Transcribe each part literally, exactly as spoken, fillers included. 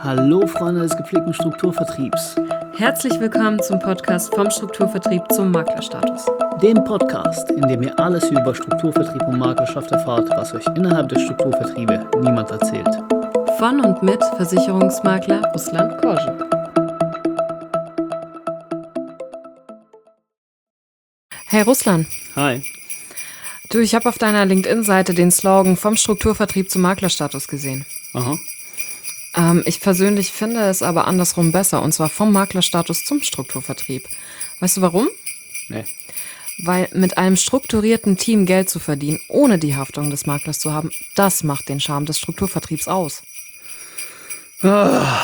Hallo Freunde des gepflegten Strukturvertriebs. Herzlich willkommen zum Podcast vom Strukturvertrieb zum Maklerstatus. Dem Podcast, in dem ihr alles über Strukturvertrieb und Maklerschaft erfahrt, was euch innerhalb der Strukturvertriebe niemand erzählt. Von und mit Versicherungsmakler Ruslan Korschen. Hey Ruslan. Hi. Du, ich habe auf deiner LinkedIn-Seite den Slogan vom Strukturvertrieb zum Maklerstatus gesehen. Aha. Ähm, ich persönlich finde es aber andersrum besser, und zwar vom Maklerstatus zum Strukturvertrieb. Weißt du warum? Nee. Weil mit einem strukturierten Team Geld zu verdienen, ohne die Haftung des Maklers zu haben, das macht den Charme des Strukturvertriebs aus. Ah.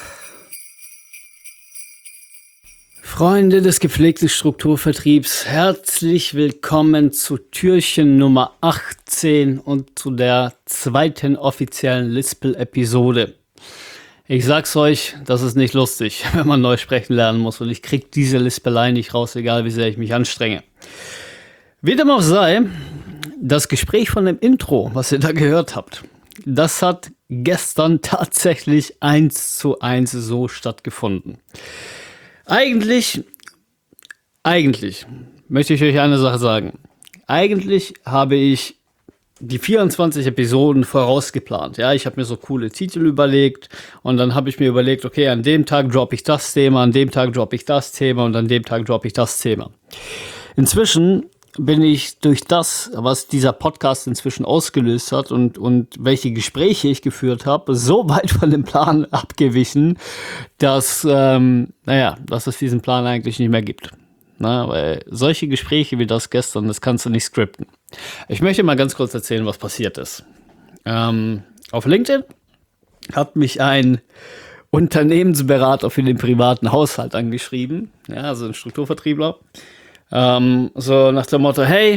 Freunde des gepflegten Strukturvertriebs, herzlich willkommen zu Türchen Nummer achtzehn und zu der zweiten offiziellen Lispel-Episode. Ich sag's euch, das ist nicht lustig, wenn man neu sprechen lernen muss, und ich krieg diese Lispelei nicht raus, egal wie sehr ich mich anstrenge. Wie dem auch sei, das Gespräch von dem Intro, was ihr da gehört habt, das hat gestern tatsächlich eins zu eins so stattgefunden. Eigentlich, eigentlich möchte ich euch eine Sache sagen. Eigentlich habe ich die vierundzwanzig Episoden vorausgeplant. Ja, ich habe mir so coole Titel überlegt und dann habe ich mir überlegt, okay, an dem Tag droppe ich das Thema, an dem Tag droppe ich das Thema und an dem Tag droppe ich das Thema. Inzwischen bin ich durch das, was dieser Podcast inzwischen ausgelöst hat und, und welche Gespräche ich geführt habe, so weit von dem Plan abgewichen, dass, ähm, naja, dass es diesen Plan eigentlich nicht mehr gibt. Na, weil solche Gespräche wie das gestern, das kannst du nicht skripten. Ich möchte mal ganz kurz erzählen, was passiert ist. Ähm, auf LinkedIn hat mich ein Unternehmensberater für den privaten Haushalt angeschrieben, ja, also ein Strukturvertriebler. Ähm, so nach dem Motto, hey,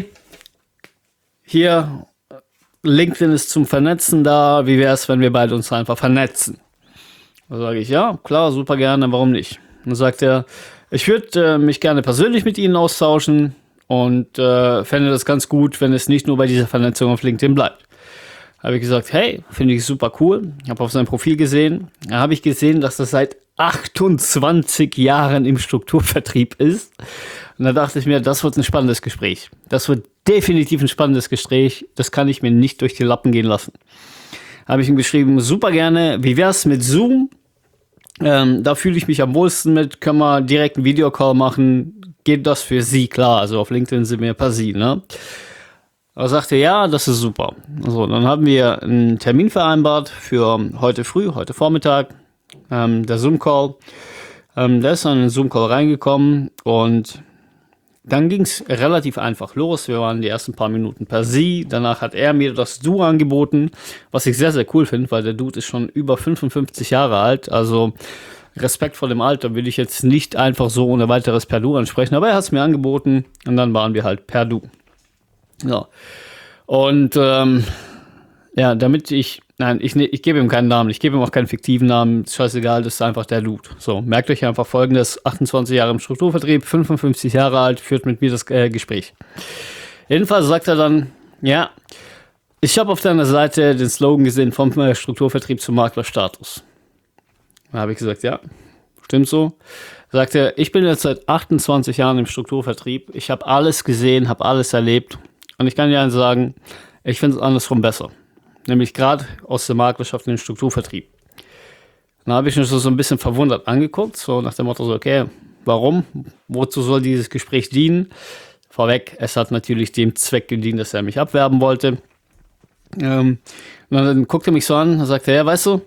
hier, LinkedIn ist zum Vernetzen da, wie wäre es, wenn wir beide uns einfach vernetzen? Da sage ich, ja, klar, super gerne, warum nicht? Und dann sagt er, ich würde äh, mich gerne persönlich mit Ihnen austauschen und äh, fände das ganz gut, wenn es nicht nur bei dieser Vernetzung auf LinkedIn bleibt. Habe ich gesagt, hey, finde ich super cool. Ich habe auf sein Profil gesehen, da habe ich gesehen, dass er seit achtundzwanzig Jahren im Strukturvertrieb ist. Und da dachte ich mir, das wird ein spannendes Gespräch. Das wird definitiv ein spannendes Gespräch. Das kann ich mir nicht durch die Lappen gehen lassen. Habe ich ihm geschrieben, super gerne. Wie wär's mit Zoom? Ähm, da fühle ich mich am wohlsten mit. Können wir direkt einen Videocall machen? Geht das für Sie? Klar, also auf LinkedIn sind wir per Sie, ne? Er sagte, ja, das ist super. So, dann haben wir einen Termin vereinbart für heute früh, heute Vormittag. Ähm, der Zoom-Call. Ähm, der ist dann in den Zoom-Call reingekommen und dann ging es relativ einfach los. Wir waren die ersten paar Minuten per Sie. Danach hat er mir das Du angeboten, was ich sehr, sehr cool finde, weil der Dude ist schon über fünfundfünfzig Jahre alt. Also Respekt vor dem Alter will ich jetzt nicht einfach so ohne weiteres per Du ansprechen, aber er hat es mir angeboten und dann waren wir halt per Du. Ja. Und ähm, ja, damit ich, nein, ich, ich gebe ihm keinen Namen, ich gebe ihm auch keinen fiktiven Namen, ist scheißegal, das ist einfach der Dude. So, merkt euch einfach Folgendes, achtundzwanzig Jahre im Strukturvertrieb, fünfundfünfzig Jahre alt, führt mit mir das äh, Gespräch. Jedenfalls sagt er dann, ja, ich habe auf deiner Seite den Slogan gesehen, vom äh, Strukturvertrieb zum Maklerstatus. Da habe ich gesagt, ja, stimmt so. Sagt er, ich bin jetzt seit achtundzwanzig Jahren im Strukturvertrieb, ich habe alles gesehen, habe alles erlebt und ich kann dir eins sagen, ich finde es andersrum besser. Nämlich gerade aus der Maklerschaft in den Strukturvertrieb. Dann habe ich mich so ein bisschen verwundert angeguckt, so nach dem Motto, so, okay, warum? Wozu soll dieses Gespräch dienen? Vorweg, es hat natürlich dem Zweck gedient, dass er mich abwerben wollte. Ähm, und dann guckt er mich so an und sagt, ja, weißt du,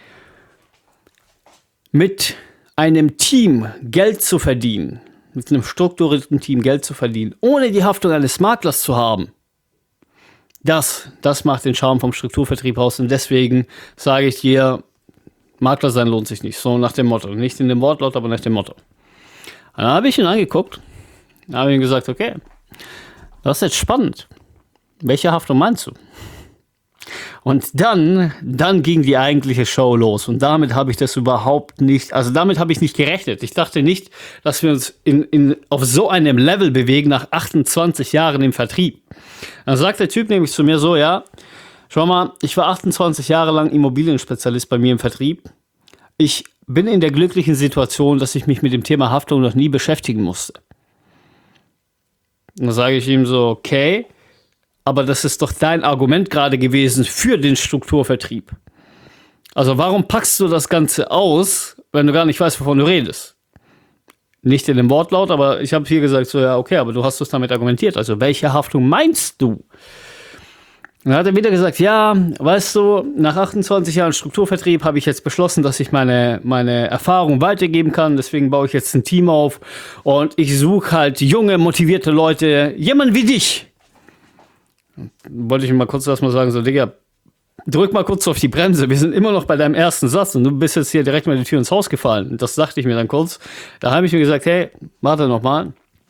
mit einem Team Geld zu verdienen, mit einem strukturierten Team Geld zu verdienen, ohne die Haftung eines Maklers zu haben, Das, das macht den Charme vom Strukturvertrieb aus und deswegen sage ich dir, Makler sein lohnt sich nicht. So nach dem Motto. Nicht in dem Wortlaut, aber nach dem Motto. Dann habe ich ihn angeguckt, habe ihm gesagt, okay, das ist jetzt spannend. Welche Haftung meinst du? Und dann, dann ging die eigentliche Show los und damit habe ich das überhaupt nicht, also damit habe ich nicht gerechnet. Ich dachte nicht, dass wir uns in, in, auf so einem Level bewegen nach achtundzwanzig Jahren im Vertrieb. Dann sagt der Typ nämlich zu mir so, ja, schau mal, ich war achtundzwanzig Jahre lang Immobilienspezialist bei mir im Vertrieb. ich bin in der glücklichen Situation, dass ich mich mit dem Thema Haftung noch nie beschäftigen musste. Und dann sage ich ihm so, okay, aber das ist doch dein Argument gerade gewesen für den Strukturvertrieb. Also warum packst du das Ganze aus, wenn du gar nicht weißt, wovon du redest? Nicht in dem Wortlaut, aber ich habe hier gesagt, so ja, okay, aber du hast es damit argumentiert. Also welche Haftung meinst du? Und dann hat er wieder gesagt, ja, weißt du, nach achtundzwanzig Jahren Strukturvertrieb habe ich jetzt beschlossen, dass ich meine, meine Erfahrung weitergeben kann. Deswegen baue ich jetzt ein Team auf und ich suche halt junge, motivierte Leute, jemand wie dich. Wollte ich mal kurz erstmal sagen, so Digga, drück mal kurz auf die Bremse. Wir sind immer noch bei deinem ersten Satz und du bist jetzt hier direkt mal die Tür ins Haus gefallen. Das dachte ich mir dann kurz. Da habe ich mir gesagt, hey, warte noch mal.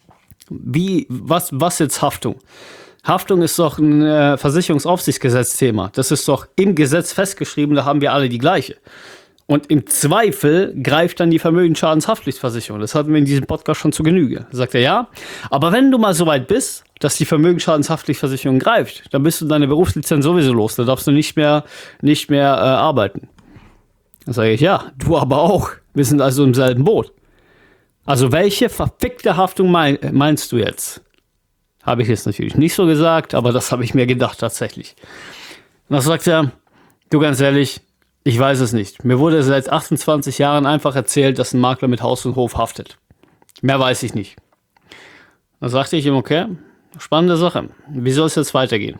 Wie, was, was jetzt Haftung? Haftung ist doch ein äh, Versicherungsaufsichtsgesetz-Thema. Das ist doch im Gesetz festgeschrieben, da haben wir alle die gleiche. Und im Zweifel greift dann die Vermögensschadenshaftpflichtversicherung. Das hatten wir in diesem Podcast schon zu Genüge. Da sagt er, ja, aber wenn du mal so weit bist, dass die Vermögensschadenshaftpflichtversicherung greift, dann bist du deine Berufslizenz sowieso los. Da darfst du nicht mehr, nicht mehr äh, arbeiten. Dann sage ich, ja, du aber auch. Wir sind also im selben Boot. Also welche verfickte Haftung mein, meinst du jetzt? Habe ich jetzt natürlich nicht so gesagt, aber das habe ich mir gedacht tatsächlich. Und dann sagt er, du ganz ehrlich, ich weiß es nicht. Mir wurde seit achtundzwanzig Jahren einfach erzählt, dass ein Makler mit Haus und Hof haftet. Mehr weiß ich nicht. Dann sagte ich ihm, okay, spannende Sache. Wie soll es jetzt weitergehen?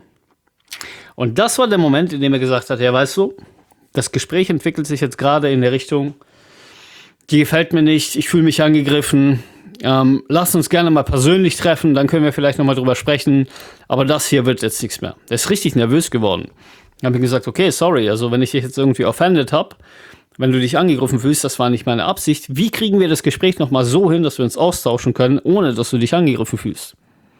Und das war der Moment, in dem er gesagt hat, ja, weißt du, das Gespräch entwickelt sich jetzt gerade in der Richtung, die gefällt mir nicht, ich fühle mich angegriffen, ähm, lass uns gerne mal persönlich treffen, dann können wir vielleicht nochmal drüber sprechen, aber das hier wird jetzt nichts mehr. Er ist richtig nervös geworden. Dann habe ich gesagt, okay, sorry, also wenn ich dich jetzt irgendwie offended habe, wenn du dich angegriffen fühlst, das war nicht meine Absicht, wie kriegen wir das Gespräch nochmal so hin, dass wir uns austauschen können, ohne dass du dich angegriffen fühlst?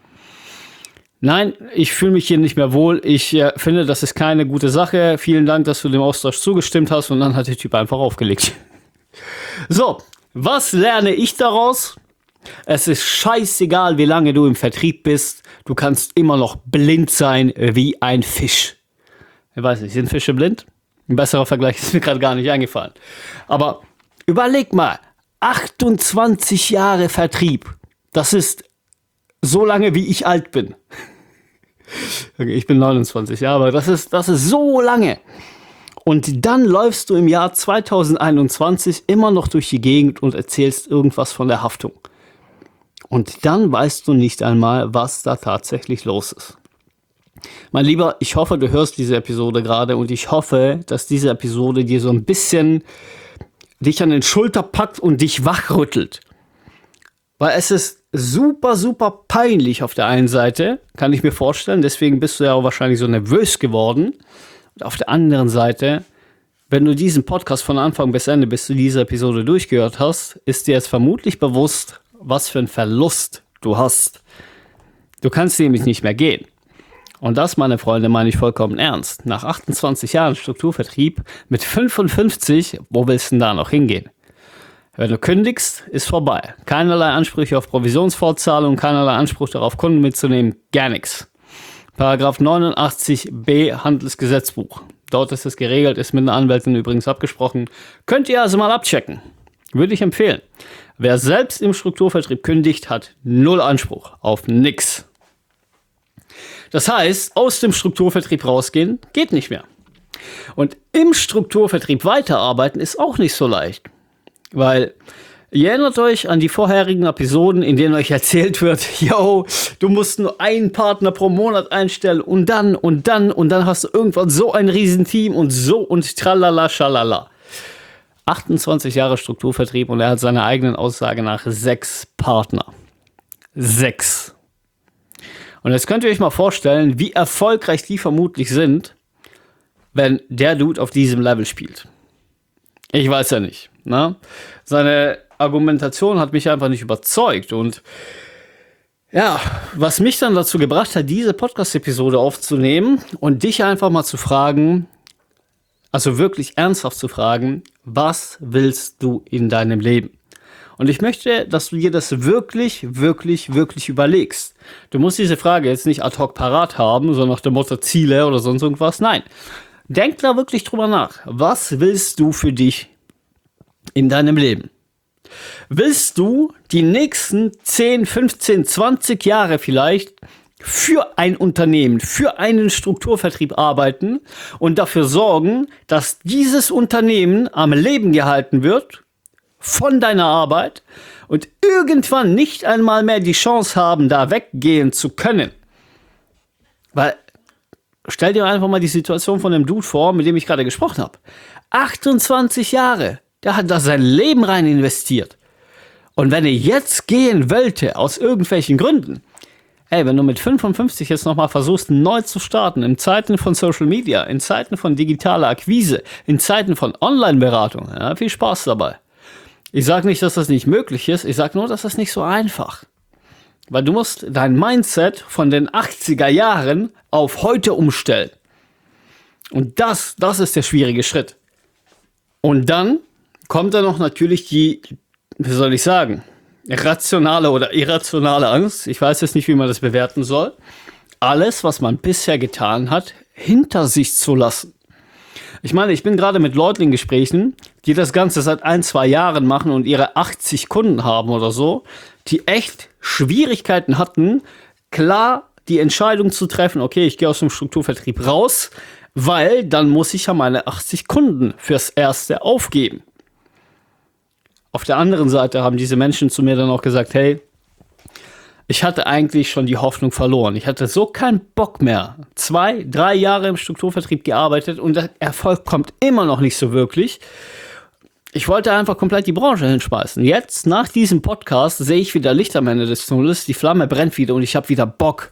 Nein, ich fühle mich hier nicht mehr wohl, ich äh, finde, das ist keine gute Sache, vielen Dank, dass du dem Austausch zugestimmt hast, und dann hat der Typ einfach aufgelegt. So, was lerne ich daraus? Es ist scheißegal, wie lange du im Vertrieb bist, du kannst immer noch blind sein wie ein Fisch. Ich weiß nicht, sind Fische blind? Ein besserer Vergleich ist mir gerade gar nicht eingefallen. Aber überleg mal, achtundzwanzig Jahre Vertrieb, das ist so lange, wie ich alt bin. Okay, ich bin neunundzwanzig Jahre, aber das ist, das ist so lange. Und dann läufst du im Jahr zweitausendeinundzwanzig immer noch durch die Gegend und erzählst irgendwas von der Haftung. Und dann weißt du nicht einmal, was da tatsächlich los ist. Mein Lieber, ich hoffe, du hörst diese Episode gerade und ich hoffe, dass diese Episode dir so ein bisschen dich an den Schulter packt und dich wachrüttelt. Weil es ist super, super peinlich auf der einen Seite, kann ich mir vorstellen. Deswegen bist du ja auch wahrscheinlich so nervös geworden. Und auf der anderen Seite, wenn du diesen Podcast von Anfang bis Ende, bis du diese Episode durchgehört hast, ist dir jetzt vermutlich bewusst, was für ein Verlust du hast. Du kannst nämlich nicht mehr gehen. Und das, meine Freunde, meine ich vollkommen ernst. Nach achtundzwanzig Jahren Strukturvertrieb mit fünfundfünfzig, wo willst du denn da noch hingehen? Wenn du kündigst, ist vorbei. Keinerlei Ansprüche auf Provisionsfortzahlung, keinerlei Anspruch darauf, Kunden mitzunehmen, gar nichts. Paragraph neunundachtzig b Handelsgesetzbuch. Dort ist es geregelt, ist mit einer Anwältin übrigens abgesprochen. Könnt ihr also mal abchecken. Würde ich empfehlen. Wer selbst im Strukturvertrieb kündigt, hat null Anspruch auf nix. Das heißt, aus dem Strukturvertrieb rausgehen, geht nicht mehr. Und im Strukturvertrieb weiterarbeiten ist auch nicht so leicht. Weil, ihr erinnert euch an die vorherigen Episoden, in denen euch erzählt wird, yo, du musst nur einen Partner pro Monat einstellen und dann und dann und dann hast du irgendwann so ein Riesenteam und so und tralala, schalala. achtundzwanzig Jahre Strukturvertrieb und er hat seiner eigenen Aussage nach sechs Partner. Sechs. Und jetzt könnt ihr euch mal vorstellen, wie erfolgreich die vermutlich sind, wenn der Dude auf diesem Level spielt. Ich weiß ja nicht. Ne? Seine Argumentation hat mich einfach nicht überzeugt. Und ja, was mich dann dazu gebracht hat, diese Podcast-Episode aufzunehmen und dich einfach mal zu fragen, also wirklich ernsthaft zu fragen, was willst du in deinem Leben? Und ich möchte, dass du dir das wirklich, wirklich, wirklich überlegst. Du musst diese Frage jetzt nicht ad hoc parat haben, so nach dem Motto Ziele oder sonst irgendwas. Nein, denk da wirklich drüber nach. Was willst du für dich? in deinem Leben? Willst du die nächsten zehn, fünfzehn, zwanzig Jahre vielleicht für ein Unternehmen, für einen Strukturvertrieb arbeiten und dafür sorgen, dass dieses Unternehmen am Leben gehalten wird von deiner Arbeit und irgendwann nicht einmal mehr die Chance haben, da weggehen zu können? Weil, stell dir einfach mal die Situation von dem Dude vor, mit dem ich gerade gesprochen habe. achtundzwanzig Jahre, der hat da sein Leben rein investiert. Und wenn er jetzt gehen wollte, aus irgendwelchen Gründen, ey, wenn du mit fünfundfünfzig jetzt nochmal versuchst, neu zu starten, in Zeiten von Social Media, in Zeiten von digitaler Akquise, in Zeiten von Online-Beratung, ja, viel Spaß dabei. Ich sage nicht, dass das nicht möglich ist, ich sage nur, dass das nicht so einfach. Weil du musst dein Mindset von den achtziger Jahren auf heute umstellen. Und das, das ist der schwierige Schritt. Und dann kommt da noch natürlich die, wie soll ich sagen, rationale oder irrationale Angst. Ich weiß jetzt nicht, wie man das bewerten soll. Alles, was man bisher getan hat, hinter sich zu lassen. Ich meine, ich bin gerade mit Leuten in Gesprächen, die das Ganze seit ein, zwei Jahren machen und ihre achtzig Kunden haben oder so, die echt Schwierigkeiten hatten, klar die Entscheidung zu treffen, okay, ich gehe aus dem Strukturvertrieb raus, weil dann muss ich ja meine achtzig Kunden fürs Erste aufgeben. Auf der anderen Seite haben diese Menschen zu mir dann auch gesagt, hey, ich hatte eigentlich schon die Hoffnung verloren. Ich hatte so keinen Bock mehr. Zwei, drei Jahre im Strukturvertrieb gearbeitet und der Erfolg kommt immer noch nicht so wirklich. Ich wollte einfach komplett die Branche hinschmeißen. Jetzt, nach diesem Podcast, sehe ich wieder Licht am Ende des Tunnels. Die Flamme brennt wieder und ich habe wieder Bock.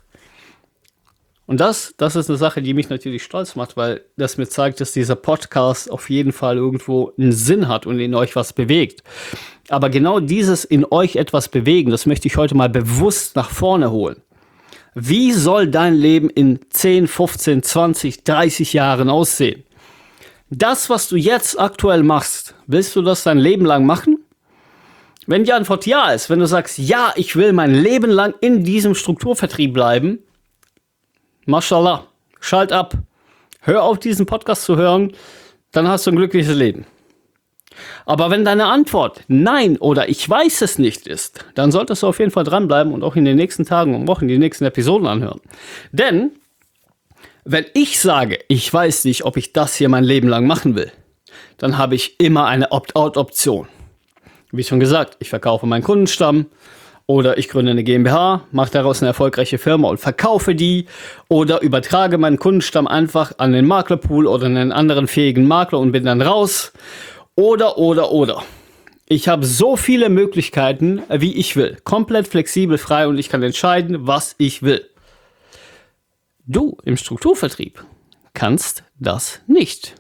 Und das, das ist eine Sache, die mich natürlich stolz macht, weil das mir zeigt, dass dieser Podcast auf jeden Fall irgendwo einen Sinn hat und in euch was bewegt. Aber genau dieses in euch etwas bewegen, das möchte ich heute mal bewusst nach vorne holen. Wie soll dein Leben in zehn, fünfzehn, zwanzig, dreißig Jahren aussehen? Das, was du jetzt aktuell machst, willst du das dein Leben lang machen? Wenn die Antwort ja ist, wenn du sagst, ja, ich will mein Leben lang in diesem Strukturvertrieb bleiben, Mashallah, schalt ab, hör auf diesen Podcast zu hören, dann hast du ein glückliches Leben. Aber wenn deine Antwort nein oder ich weiß es nicht ist, dann solltest du auf jeden Fall dranbleiben und auch in den nächsten Tagen und Wochen die nächsten Episoden anhören. Denn wenn ich sage, ich weiß nicht, ob ich das hier mein Leben lang machen will, dann habe ich immer eine Opt-out-Option. Wie schon gesagt, ich verkaufe meinen Kundenstamm, oder ich gründe eine GmbH, mache daraus eine erfolgreiche Firma und verkaufe die. Oder übertrage meinen Kundenstamm einfach an den Maklerpool oder einen anderen fähigen Makler und bin dann raus. Oder, oder, oder. Ich habe so viele Möglichkeiten, wie ich will. Komplett flexibel, frei und ich kann entscheiden, was ich will. Du im Strukturvertrieb kannst das nicht.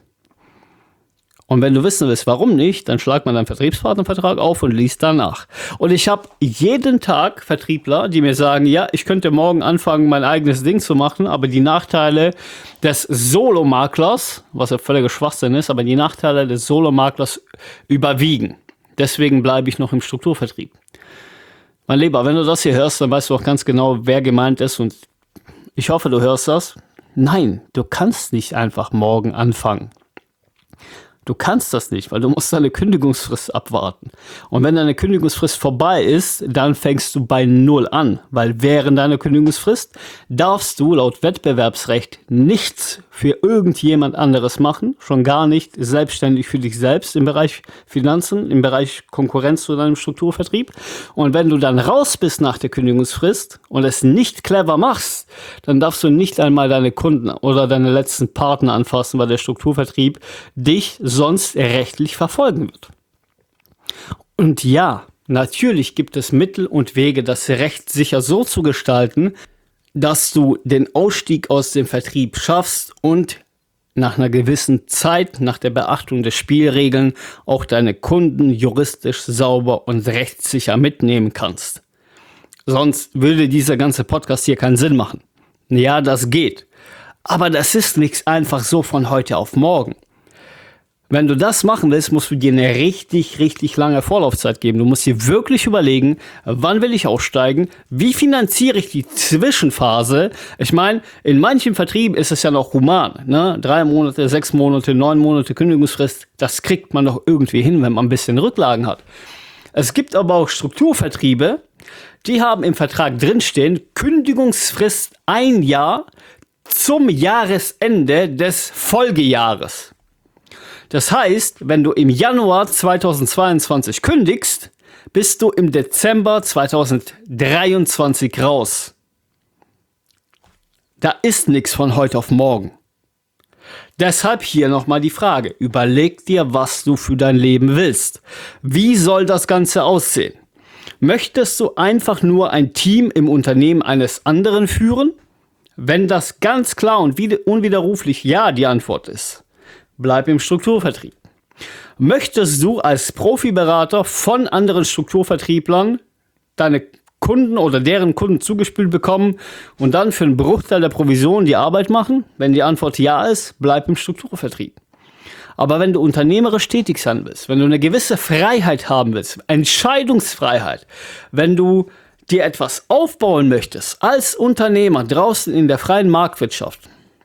Und wenn du wissen willst, warum nicht, dann schlag mal deinen Vertriebspartnervertrag auf und lies danach. Und ich habe jeden Tag Vertriebler, die mir sagen, ja, ich könnte morgen anfangen, mein eigenes Ding zu machen, aber die Nachteile des Solomaklers, was ja völliger Schwachsinn ist, aber die Nachteile des Solomaklers überwiegen. Deswegen bleibe ich noch im Strukturvertrieb. Mein Lieber, wenn du das hier hörst, dann weißt du auch ganz genau, wer gemeint ist und ich hoffe, du hörst das. Nein, du kannst nicht einfach morgen anfangen. Du kannst das nicht, weil du musst deine Kündigungsfrist abwarten. Und wenn deine Kündigungsfrist vorbei ist, dann fängst du bei Null an. Weil während deiner Kündigungsfrist darfst du laut Wettbewerbsrecht nichts für irgendjemand anderes machen. Schon gar nicht selbstständig für dich selbst im Bereich Finanzen, im Bereich Konkurrenz zu deinem Strukturvertrieb. Und wenn du dann raus bist nach der Kündigungsfrist und es nicht clever machst, dann darfst du nicht einmal deine Kunden oder deine letzten Partner anfassen, weil der Strukturvertrieb dich sonst rechtlich verfolgen wird. Und ja, natürlich gibt es Mittel und Wege, das rechtssicher so zu gestalten, dass du den Ausstieg aus dem Vertrieb schaffst und nach einer gewissen Zeit, nach der Beachtung der Spielregeln, auch deine Kunden juristisch sauber und rechtssicher mitnehmen kannst. Sonst würde dieser ganze Podcast hier keinen Sinn machen. Ja, das geht. Aber das ist nichts einfach so von heute auf morgen. Wenn du das machen willst, musst du dir eine richtig, richtig lange Vorlaufzeit geben. Du musst dir wirklich überlegen, wann will ich aussteigen, wie finanziere ich die Zwischenphase. Ich meine, in manchen Vertrieben ist es ja noch human. Ne? Drei Monate, sechs Monate, neun Monate Kündigungsfrist, das kriegt man doch irgendwie hin, wenn man ein bisschen Rücklagen hat. Es gibt aber auch Strukturvertriebe, die haben im Vertrag drinstehen, Kündigungsfrist ein Jahr zum Jahresende des Folgejahres. Das heißt, wenn du im Januar zweitausendzweiundzwanzig kündigst, bist du im Dezember zweitausenddreiundzwanzig raus. Da ist nichts von heute auf morgen. Deshalb hier nochmal die Frage, überleg dir, was du für dein Leben willst. Wie soll das Ganze aussehen? Möchtest du einfach nur ein Team im Unternehmen eines anderen führen? Wenn das ganz klar und unwiderruflich ja die Antwort ist, bleib im Strukturvertrieb. Möchtest du als Profiberater von anderen Strukturvertrieblern deine Kunden oder deren Kunden zugespielt bekommen und dann für einen Bruchteil der Provision die Arbeit machen? Wenn die Antwort ja ist, bleib im Strukturvertrieb. Aber wenn du unternehmerisch tätig sein willst, wenn du eine gewisse Freiheit haben willst, Entscheidungsfreiheit, wenn du dir etwas aufbauen möchtest als Unternehmer draußen in der freien Marktwirtschaft,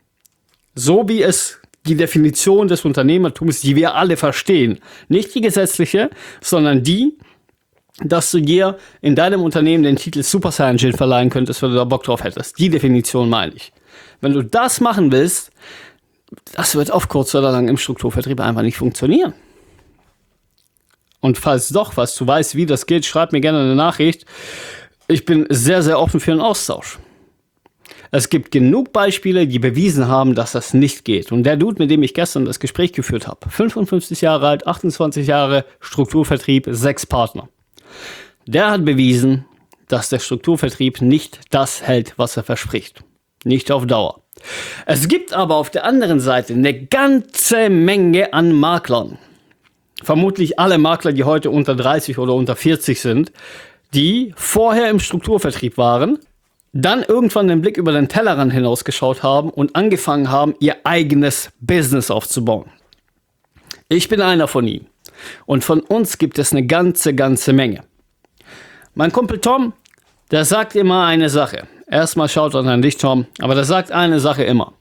so wie es die Definition des Unternehmertums, die wir alle verstehen, nicht die gesetzliche, sondern die, dass du dir in deinem Unternehmen den Titel Super Saiyan verleihen könntest, wenn du da Bock drauf hättest. Die Definition meine ich. Wenn du das machen willst, das wird auf kurz oder lang im Strukturvertrieb einfach nicht funktionieren. Und falls doch, was du weißt, wie das geht, schreib mir gerne eine Nachricht. Ich bin sehr, sehr offen für einen Austausch. Es gibt genug Beispiele, die bewiesen haben, dass das nicht geht. Und der Dude, mit dem ich gestern das Gespräch geführt habe, fünfundfünfzig Jahre alt, achtundzwanzig Jahre, Strukturvertrieb, sechs Partner. Der hat bewiesen, dass der Strukturvertrieb nicht das hält, was er verspricht. Nicht auf Dauer. Es gibt aber auf der anderen Seite eine ganze Menge an Maklern. Vermutlich alle Makler, die heute unter dreißig oder unter vierzig sind, die vorher im Strukturvertrieb waren, dann irgendwann den Blick über den Tellerrand hinausgeschaut haben und angefangen haben, ihr eigenes Business aufzubauen. Ich bin einer von ihnen. Und von uns gibt es eine ganze, ganze Menge. Mein Kumpel Tom, der sagt immer eine Sache. Erstmal schaut er an dich, Tom, aber der sagt eine Sache immer.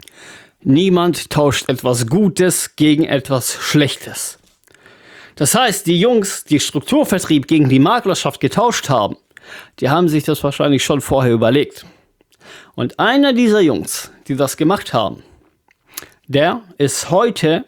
Niemand tauscht etwas Gutes gegen etwas Schlechtes. Das heißt, die Jungs, die Strukturvertrieb gegen die Maklerschaft getauscht haben, die haben sich das wahrscheinlich schon vorher überlegt. Und einer dieser Jungs, die das gemacht haben, der ist heute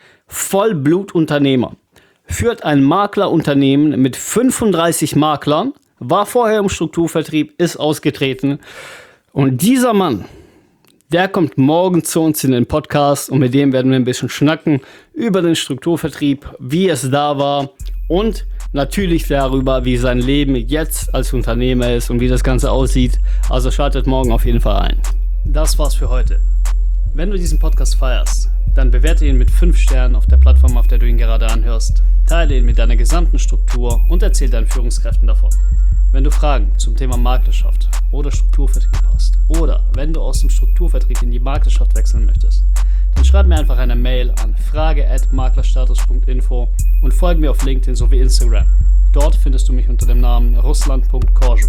Vollblutunternehmer. Führt ein Maklerunternehmen mit fünfunddreißig Maklern, war vorher im Strukturvertrieb, ist ausgetreten. Und dieser Mann, der kommt morgen zu uns in den Podcast und mit dem werden wir ein bisschen schnacken über den Strukturvertrieb, wie es da war und natürlich darüber, wie sein Leben jetzt als Unternehmer ist und wie das Ganze aussieht. Also schaltet morgen auf jeden Fall ein. Das war's für heute. Wenn du diesen Podcast feierst, dann bewerte ihn mit fünf Sternen auf der Plattform, auf der du ihn gerade anhörst. Teile ihn mit deiner gesamten Struktur und erzähl deinen Führungskräften davon. Wenn du Fragen zum Thema Maklerschaft oder Strukturvertrieb hast oder wenn du aus dem Strukturvertrieb in die Maklerschaft wechseln möchtest, dann schreib mir einfach eine Mail an frage at maklerstatus punkt info und folge mir auf LinkedIn sowie Instagram. Dort findest du mich unter dem Namen russland punkt korjuk.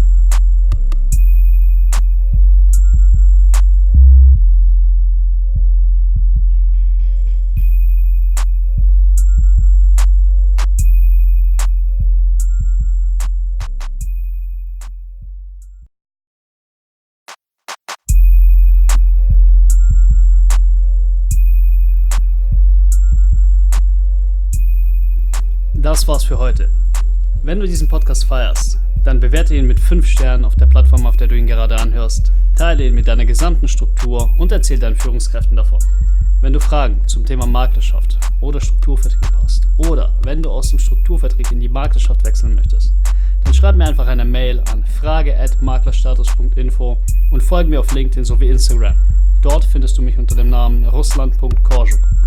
Das war's für heute. Wenn du diesen Podcast feierst, dann bewerte ihn mit fünf Sternen auf der Plattform, auf der du ihn gerade anhörst. Teile ihn mit deiner gesamten Struktur und erzähl deinen Führungskräften davon. Wenn du Fragen zum Thema Maklerschaft oder Strukturvertrieb hast oder wenn du aus dem Strukturvertrieb in die Maklerschaft wechseln möchtest, dann schreib mir einfach eine Mail an frage at maklerstatus punkt info und folge mir auf LinkedIn sowie Instagram. Dort findest du mich unter dem Namen russland punkt korjuk.